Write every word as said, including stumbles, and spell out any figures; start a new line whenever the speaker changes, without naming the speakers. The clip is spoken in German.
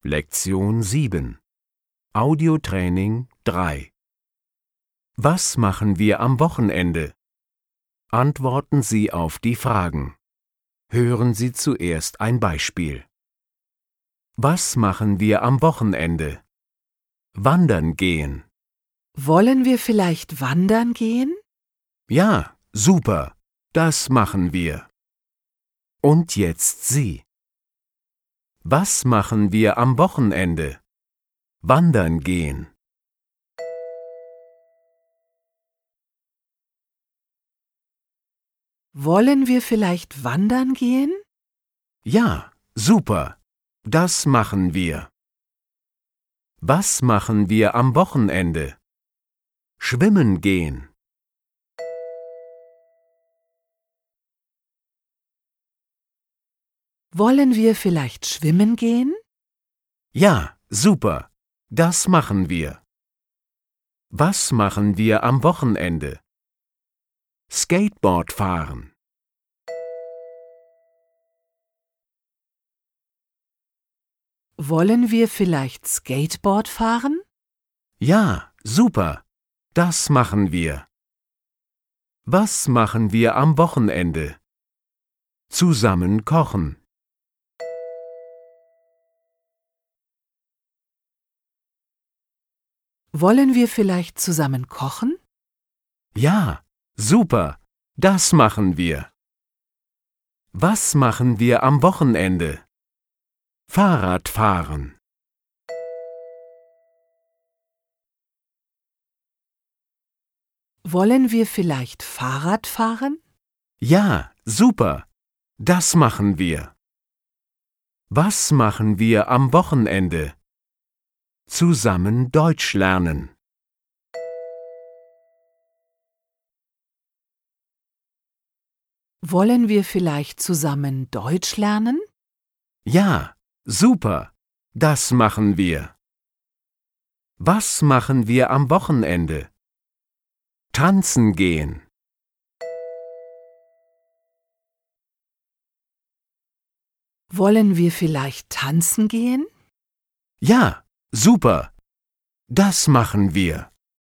Lektion sieben. Audiotraining drei. Was machen wir am Wochenende? Antworten Sie auf die Fragen. Hören Sie zuerst ein Beispiel. Was machen wir am Wochenende? Wandern gehen.
Wollen wir vielleicht wandern gehen?
Ja, super. Das machen wir. Und jetzt Sie. Was machen wir am Wochenende? Wandern gehen.
Wollen wir vielleicht wandern gehen?
Ja, super. Das machen wir. Was machen wir am Wochenende? Schwimmen gehen.
Wollen wir vielleicht schwimmen gehen?
Ja, super. Das machen wir. Was machen wir am Wochenende? Skateboard fahren.
Wollen wir vielleicht Skateboard fahren?
Ja, super. Das machen wir. Was machen wir am Wochenende? Zusammen kochen.
Wollen wir vielleicht zusammen kochen?
Ja, super. Das machen wir. Was machen wir am Wochenende? Fahrrad fahren.
Wollen wir vielleicht Fahrrad fahren?
Ja, super. Das machen wir. Was machen wir am Wochenende? Zusammen Deutsch lernen.
Wollen wir vielleicht zusammen Deutsch lernen?
Ja, super. Das machen wir. Was machen wir am Wochenende? Tanzen gehen.
Wollen wir vielleicht tanzen gehen?
Ja, super. Das machen wir.